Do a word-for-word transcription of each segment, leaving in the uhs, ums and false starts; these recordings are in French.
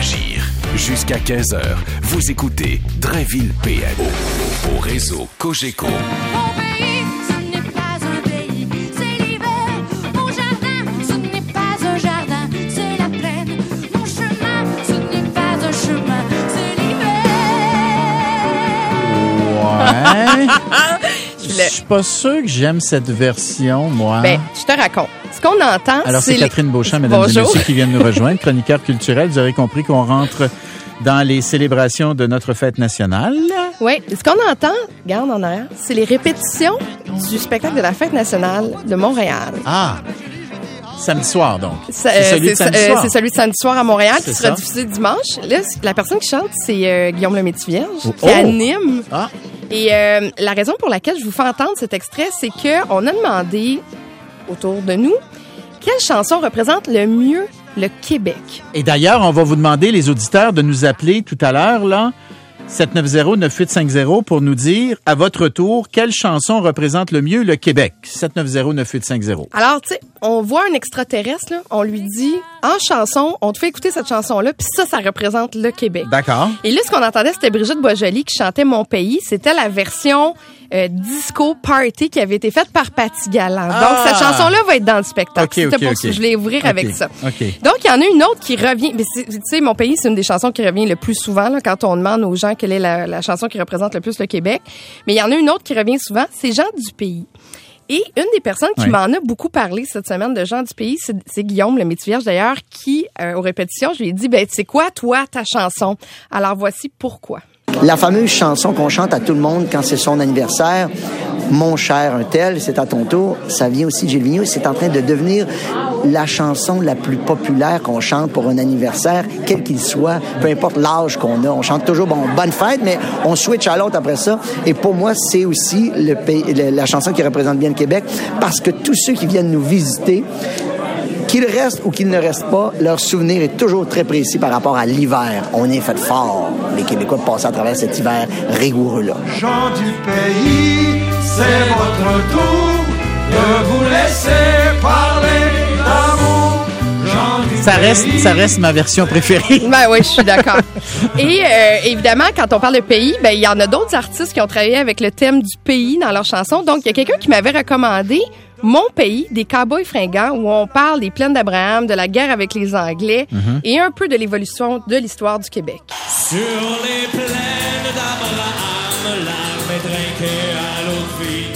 réagir. Jusqu'à quinze heures, vous écoutez Drainville P M au, au réseau Cogeco. Mon pays, ce n'est pas un pays, c'est l'hiver. Mon jardin, ce n'est pas un jardin, c'est la plaine. Mon chemin, ce n'est pas un chemin, c'est l'hiver. Ouais. Je suis pas sûr que j'aime cette version, moi. Ben, je te raconte. Ce qu'on entend, Alors, c'est, c'est Catherine les... Beauchamp, mesdames Bonjour. et messieurs, qui viennent nous rejoindre, chroniqueur culturel. Vous aurez compris qu'on rentre dans les célébrations de notre fête nationale. Oui, ce qu'on entend, regarde en arrière, c'est les répétitions du spectacle de la fête nationale de Montréal. Ah! Samedi soir, donc. Ça, c'est euh, celui de c'est, samedi euh, soir. c'est celui de samedi soir à Montréal C'est qui sera ça. diffusé dimanche. Là, la personne qui chante, c'est euh, Guillaume Lemaitre-Vierge, Oh. qui anime. Ah! Et euh, la raison pour laquelle je vous fais entendre cet extrait, c'est qu'on a demandé autour de nous quelle chanson représente le mieux le Québec. Et d'ailleurs, on va vous demander, les auditeurs, de nous appeler tout à l'heure, là, sept neuf zéro neuf huit cinq zéro, pour nous dire, à votre tour, quelle chanson représente le mieux le Québec. sept neuf zéro neuf huit cinq zéro. Alors, tu sais, on voit un extraterrestre, là, on lui dit, en chanson, on te fait écouter cette chanson-là, puis ça, ça représente le Québec. D'accord. Et là, ce qu'on entendait, c'était Brigitte Boisjoli qui chantait Mon pays. C'était la version euh, disco party qui avait été faite par Patti Galland. Ah! Donc, cette chanson-là va être dans le spectacle. Ok, C'était ok, pour ok. ça que je voulais ouvrir Ok, avec ça. ok. Donc, il y en a une autre qui revient. Mais c'est- tu sais, Mon pays, c'est une des chansons qui revient le plus souvent là, quand on demande aux gens quelle est la, la chanson qui représente le plus le Québec. Mais il y en a une autre qui revient souvent, c'est Jean du pays. Et une des personnes qui Oui. m'en a beaucoup parlé cette semaine de Jean du pays, c'est, c'est Guillaume Lemaitre-Vierge d'ailleurs, qui, euh, aux répétitions, je lui ai dit, ben, tu sais quoi, toi, ta chanson? Alors, voici pourquoi. La fameuse chanson qu'on chante à tout le monde quand c'est son anniversaire, Mon cher un tel, c'est à ton tour, ça vient aussi de Gilles Vigneault, c'est en train de devenir la chanson la plus populaire qu'on chante pour un anniversaire, quel qu'il soit, peu importe l'âge qu'on a. On chante toujours, bon, bonne fête, mais on switch à l'autre après ça. Et pour moi, c'est aussi le pays, le- la chanson qui représente bien le Québec, parce que tous ceux qui viennent nous visiter, qu'ils restent ou qu'ils ne restent pas, leur souvenir est toujours très précis par rapport à l'hiver. On est fait fort, les Québécois, de passer à travers cet hiver rigoureux-là. Gens du pays, c'est votre tour de vous laisser parler d'amour. Gens du Ça reste, pays, ça reste ma version préférée. Ben oui, je suis d'accord. Et euh, évidemment, quand on parle de pays, ben il y en a d'autres artistes qui ont travaillé avec le thème du pays dans leurs chansons. Donc, il y a quelqu'un qui m'avait recommandé Mon pays, des cowboys fringants, où on parle des plaines d'Abraham, de la guerre avec les Anglais et un peu de l'évolution de l'histoire du Québec. Sur les plaines d'Abraham, l'âme est trinquée à l'autre fille.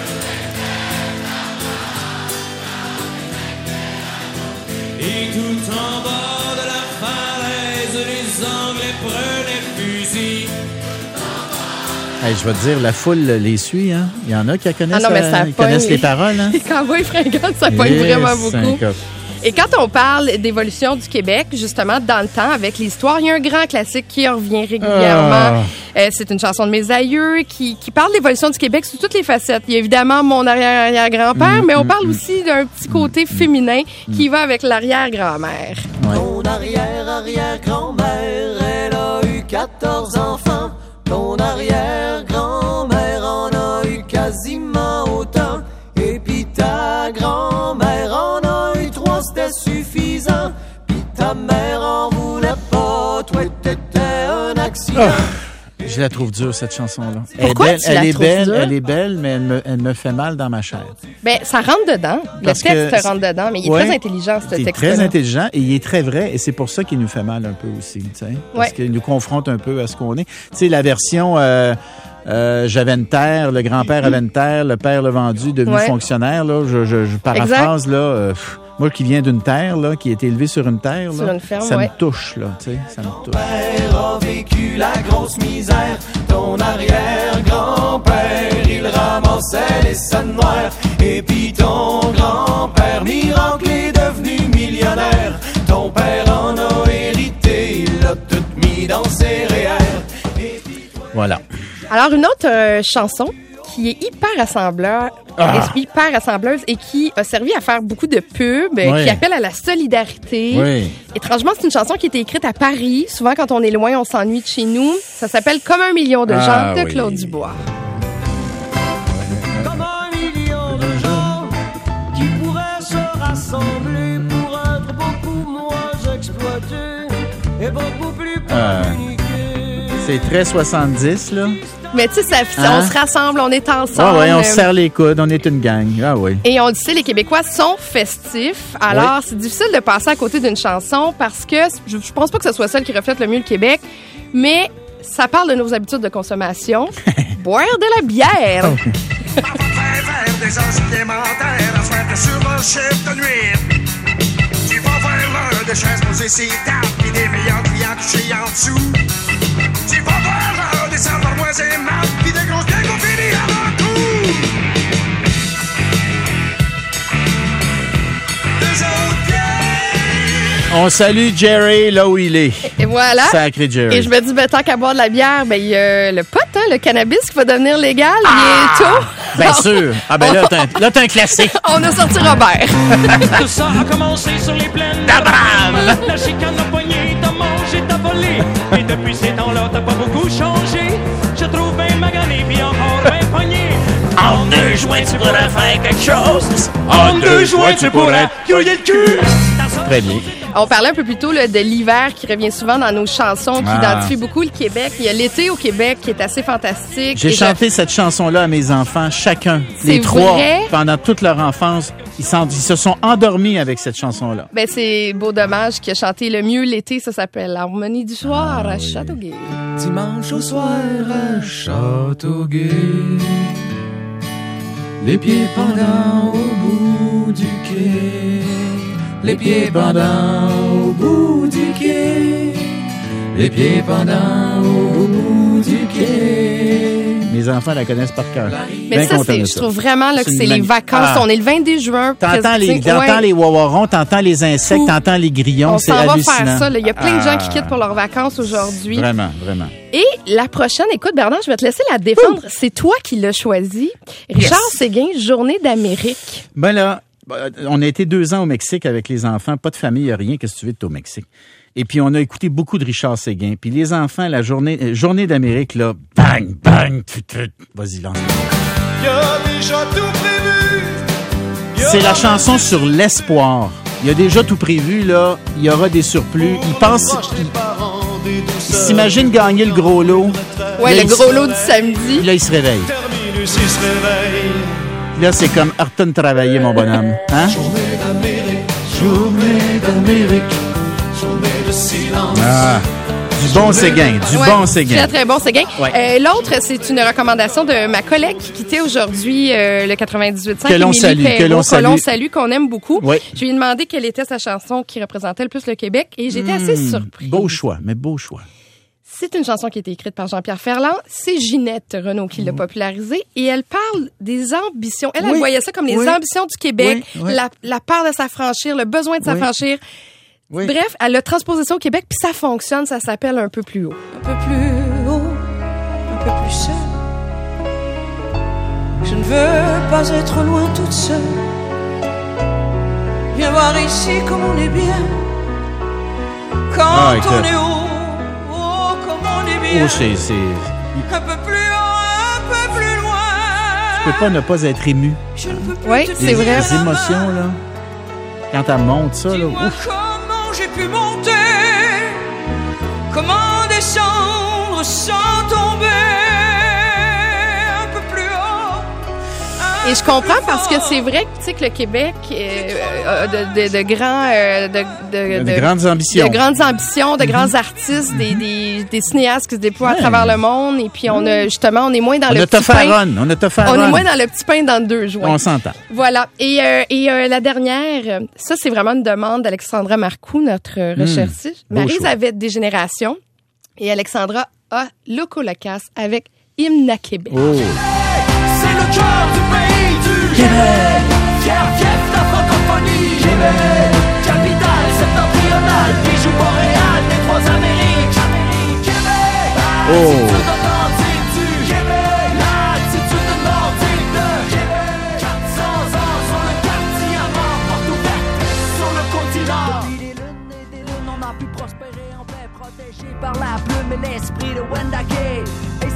Et tout en bas de la falaise, les Anglais prenaient fusil. Hey, je vais te dire, la foule les suit, hein. Il y en a qui la connaissent, Ah non, mais euh, ça ils pogne. connaissent les paroles, hein. Les cowboys fringants, ça pogne Eh, vraiment beaucoup. syncope. Et quand on parle d'évolution du Québec, justement, dans le temps, avec l'histoire, il y a un grand classique qui revient régulièrement. Ah. Euh, c'est une chanson de mes aïeux qui, qui parle de l'évolution du Québec sous toutes les facettes. Il y a évidemment mon arrière-arrière-grand-père, Mm, mais on mm, parle mm. aussi d'un petit côté féminin qui va avec l'arrière-grand-mère. Ton arrière-arrière-grand-mère, elle a eu quatorze enfants. Ton arrière-grand-mère en a eu quasiment autant. Et puis ta grand-mère en a eu trois, c'était suffisant. Puis ta mère en voulait pas, toi t'étais un accident. Ah. Je la trouve dure, cette chanson-là. Pourquoi elle est belle, tu la elle est trouves belle, dure? elle est belle, mais elle me, elle me fait mal dans ma chair. Ben, ça rentre dedans. Parce le texte que- rentre dedans, mais il est Ouais, très intelligent, ce Il est texte-là. très intelligent et il est très vrai, et c'est pour ça qu'il nous fait mal un peu aussi, tu sais. Parce Ouais. qu'il nous confronte un peu à ce qu'on est. Tu sais, la version euh, euh, j'avais une terre, le grand-père avait une terre, le père l'a vendu, devenu Ouais. fonctionnaire, là, je, je, je paraphrase, là, euh, pff, moi qui viens d'une terre, là, qui a été élevé sur une terre, Sur là, une ferme, ça ouais. me touche, là, tu sais, ça me touche. Père a vécu la grosse misère. Ton arrière-grand-père, il ramassait les scènes noires. Et puis ton grand-père, miracle, est devenu millionnaire. Ton père en a hérité, il l'a tout mis dans ses R E E R. Et puis toi, Voilà. Alors, une autre euh, chanson qui est hyper rassembleur, Ah. est hyper rassembleuse et qui a servi à faire beaucoup de pubs, euh, Oui. qui appelle à la solidarité. Oui. Étrangement, c'est une chanson qui a été écrite à Paris. Souvent, quand on est loin, on s'ennuie de chez nous. Ça s'appelle Comme un million de gens Ah, de oui. Claude Dubois. comme un million de gens qui pourraient se rassembler pour être beaucoup moins exploités. Et et beaucoup plus Euh, paniqué. C'est très soixante-dix, là. Mais tu sais, ça- Hein? on se rassemble, on est Ah ensemble. ouais, on euh, se serre les coudes, on est une gang. Ah oui. Et on le sait, les Québécois sont festifs. Alors, c'est difficile de passer à côté d'une chanson parce que je, je pense pas que ce soit celle qui reflète le mieux le Québec, mais ça parle de nos habitudes de consommation. Boire de la bière. Faire des gens supplémentaires à soir sur mon chef de nuit. Tu vas faire l'heure de chaises posées ses tables pis des meilleurs clients couchés en dessous. Tu vas faire l'heure des salles d'armoises et maths pis des grosses bières qu'on finit avant tout. Des autres bières. On salue Jerry là où il est. Et voilà. Sacré Jerry. Et je me dis, ben, tant qu'à boire de la bière, ben, il y a le pot, hein, le cannabis qui va devenir légal Ah! bientôt. Bien sûr. Ah ben là, t'as un, là, t'as un classique. On a sorti Robert. Tout ça a commencé sur les plaines D'Abraham. La chicane a pogné, t'as mangé, t'as volé. Et depuis ces temps-là, t'as pas beaucoup changé. Je trouve bien magané, puis encore bien pogné. En deux joints, tu pourrais faire quelque chose. En deux joints, tu pourrais cueillir le cul. Très bien. On parlait un peu plus tôt là, de l'hiver qui revient souvent dans nos chansons, qui Ah. identifie beaucoup le Québec. Il y a l'été au Québec qui est assez fantastique. J'ai Et je- chanté cette chanson-là à mes enfants, chacun, C'est les trois, vrai? pendant toute leur enfance. Ils, s'en- ils se sont endormis avec cette chanson-là. Ben, c'est Beau Dommage qui a chanté le mieux l'été. Ça s'appelle L'harmonie du soir à Châteauguay. Dimanche au soir à Châteauguay, les pieds pendant au bout du quai, les pieds pendant au bout du quai, les pieds pendant au bout du quai. Mes enfants la connaissent par cœur. Mais Bien ça, content c'est, de je trouve vraiment là, que C'est c'est une les mani- vacances. Ah. On est le vingt-deux juin. T'entends les, presque, t'entends ouais. les wawarons, t'entends les insectes, Fou. t'entends les grillons, On c'est s'en va hallucinant. faire ça. là. Il y a plein de gens qui Ah. quittent pour leurs vacances aujourd'hui. Vraiment, vraiment. Et la prochaine, écoute, Bernard, je vais te laisser la défendre. C'est toi qui l'as choisi. Richard Séguin, Journée d'Amérique. Ben là, on a été deux ans au Mexique avec les enfants, pas de famille, rien, qu'est-ce que tu veux de au Mexique? Et puis, on a écouté beaucoup de Richard Séguin. Puis les enfants, la journée, euh, journée d'Amérique, là, bang, bang, tut, tut. Vas-y, lance. Y a déjà tout prévu. Y C'est la aura chanson sur l'espoir. Il y a déjà tout prévu, là. Il y aura des surplus. Il pense, il, il s'imagine gagner le gros lot. Ouais, Là, le il gros s- lot du samedi. Puis là, il se réveille. terminus, il se réveille. Puis là, c'est comme retourne travailler, mon bonhomme. Hein? Journée d'Amérique, journée d'Amérique, journée de silence. Ah. Du bon Séguin, du Ouais, bon Séguin. Très, très bon Séguin. Ouais. Euh, l'autre, c'est une recommandation de ma collègue qui quittait aujourd'hui euh, le quatre-vingt-dix-huit point cinq. Que l'on Émilie salue, Perrault, que l'on salue. salue, qu'on aime beaucoup. Ouais. Je lui ai demandé quelle était sa chanson qui représentait le plus le Québec et j'étais assez Hmm, surprise. Beau choix, mais beau choix. C'est une chanson qui a été écrite par Jean-Pierre Ferland. C'est Ginette Renaud qui l'a popularisée et elle parle des ambitions. Elle, elle Oui. voyait ça comme les Oui. ambitions du Québec, Oui, oui. La, la peur de s'affranchir, le besoin de Oui. s'affranchir. Oui. Bref, elle a transposé ça au Québec puis ça fonctionne, ça s'appelle Un peu plus haut. Un peu plus haut, un peu plus seul. Je ne veux pas être loin toute seule. Viens voir ici comme on est bien. Quand Ah, écoute. on est haut, haut comme on est bien. Oh, c'est, c'est, tu Un peu plus haut, un peu plus loin. peux pas ne pas être ému. Je ne peux plus Oui, te c'est Les, tenir vrai. les la émotions, main. là. Quand elle monte ça, là. Dis-moi Ouf. comment j'ai pu monter. Comment descendre sans tomber. Un peu plus haut. un Et je peu comprends plus parce que fort. c'est vrai que tu sais que le Québec euh, a de, de, de grands euh, de, de, De grandes ambitions. de grandes ambitions, de grands artistes, des, des, des cinéastes qui se déploient à Ouais. travers le monde et puis on a justement on est moins dans On le a petit toffé pain. à run. On a toffé à On est run. moins dans le petit pain dans deux joints. On s'entend. Voilà. Et, euh, et euh, la dernière, euh, ça, c'est vraiment une demande d'Alexandra Marcoux, notre euh, recherchiste. beau Maryse choix. avait des générations et Alexandra a Loco Locasse avec Hymne à Québec. Oh. C'est le cœur du pays du Québec. Fier, fief de la francophonie. Québec, capitale septentrionale. Bijou Montréal, des trois Amériques. Amérique, Québec. Oh. L'attitude authentique du Québec. L'attitude nordique de Québec. quatre cents ans sur le continent. Porte ouverte sur le continent. Depuis des lunes et des lunes, on a pu prospérer en paix, protégé par la plume et l'esprit de Wendake. Et s'il faut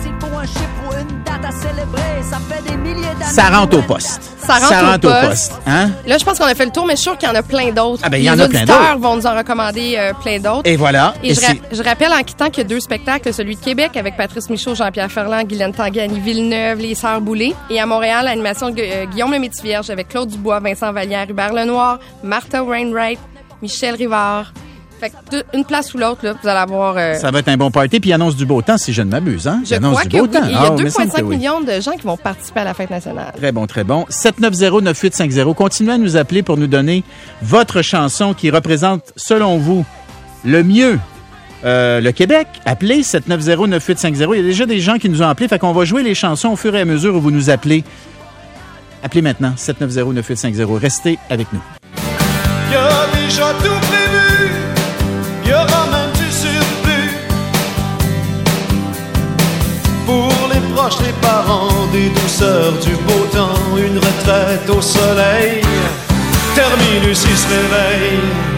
un chiffre ou une date à célébrer, ça fait des milliers d'années. Ça rentre au poste. Ça rentre, ça au, rentre poste. au poste. Hein? Là, je pense qu'on a fait le tour, mais je suis sûre qu'il y en a plein d'autres. Ah ben, il Les y en a plein auditeurs d'autres. vont nous en recommander euh, plein d'autres. Et voilà. Et, Et je, ra- c'est- je rappelle en quittant qu'il y a deux spectacles, celui de Québec avec Patrice Michaud, Jean-Pierre Ferland, Guylaine Tanguay, Annie Villeneuve, les Sœurs Boulay. Et à Montréal, l'animation de Gu- euh, Guillaume le Métis-Vierge avec Claude Dubois, Vincent Vallière, Hubert Lenoir, Martha Wainwright, Michel Rivard. Fait que de- une place ou l'autre, là, vous allez avoir... euh, Ça va être un bon party, puis il annonce du beau temps, si je ne m'abuse. Hein? je Il annonce crois du que beau oui. temps. Il y Ah, a il me deux virgule semble cinq que oui. millions de gens qui vont participer à la fête nationale. Très bon, très bon. sept neuf zéro neuf huit cinq zéro. Continuez à nous appeler pour nous donner votre chanson qui représente, selon vous, le mieux euh, le Québec. Appelez sept neuf zéro neuf huit cinq zéro. Il y a déjà des gens qui nous ont appelés, fait qu'on va jouer les chansons au fur et à mesure où vous nous appelez. Appelez maintenant, sept neuf zéro neuf huit cinq zéro. Restez avec nous. Y a déjà tout prévu, y aura même du surplus. Pour les proches, les parents, des douceurs, du beau temps, une retraite au soleil. Terminus, il se réveille.